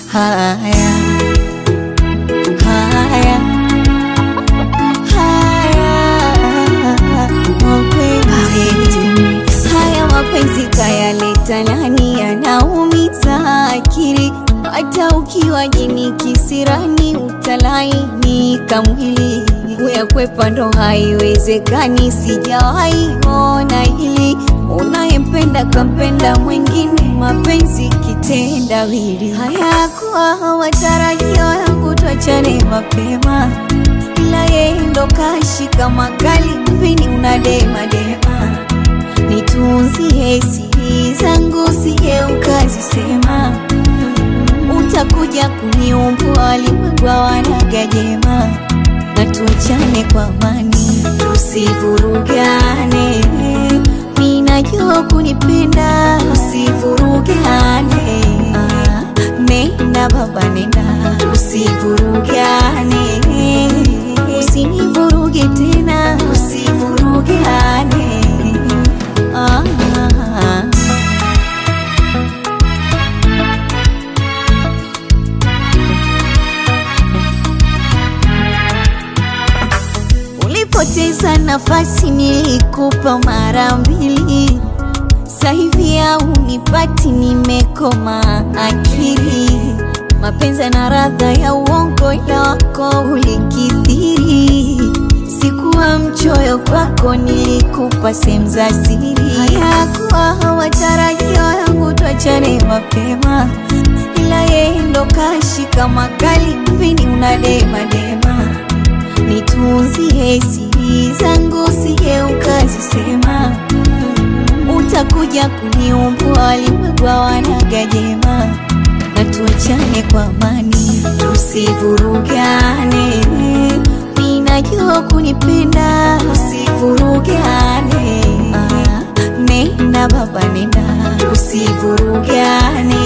Haya, haya, haya mapenzi kayaleta nani, yanaumiza akili. Hata ukiwa jini kisirani utalainika mwili. Kuyakwepa ndo haiwezekani, sijawahi ona hili. Unayempenda kampenda mwingine, mapenzi kitendawili. Hayakuwa matarajio yangu tuachane mapema, ila yeye ndo kashika makali, mpini unadema dema. Nitunzie siri zangu sije ukazisema, utakuja kuniumbua limwengwa wanagajema. Na tuachane kwa amani, tusivurugane, minajua kunipenda, tusivurugane. Nenda baba nenda, tusivurugane, usinivuruge tena, tusivurugane. Ulipoteza nafasi nilikupa mara mbili, sasa hivi haunipati, nimekoma akili. Mapenzi na radha ya uongo, ila wako ulikithiri. Sikuwa mchoyo kwako, nilikupa sehemu za siri. Hayakuwa matarajio yangu tuachane mapema, ila yeye ndo kashika makali, mpini unadema dema. Nitunzie siri zangu sije ukazisema, utakuja kuniumbua limwengwa wanagajema. Na tuachane kwa amani, tusivurugane, minajua kunipenda, tusivurugane. Nenda baba nenda, tusivurugane.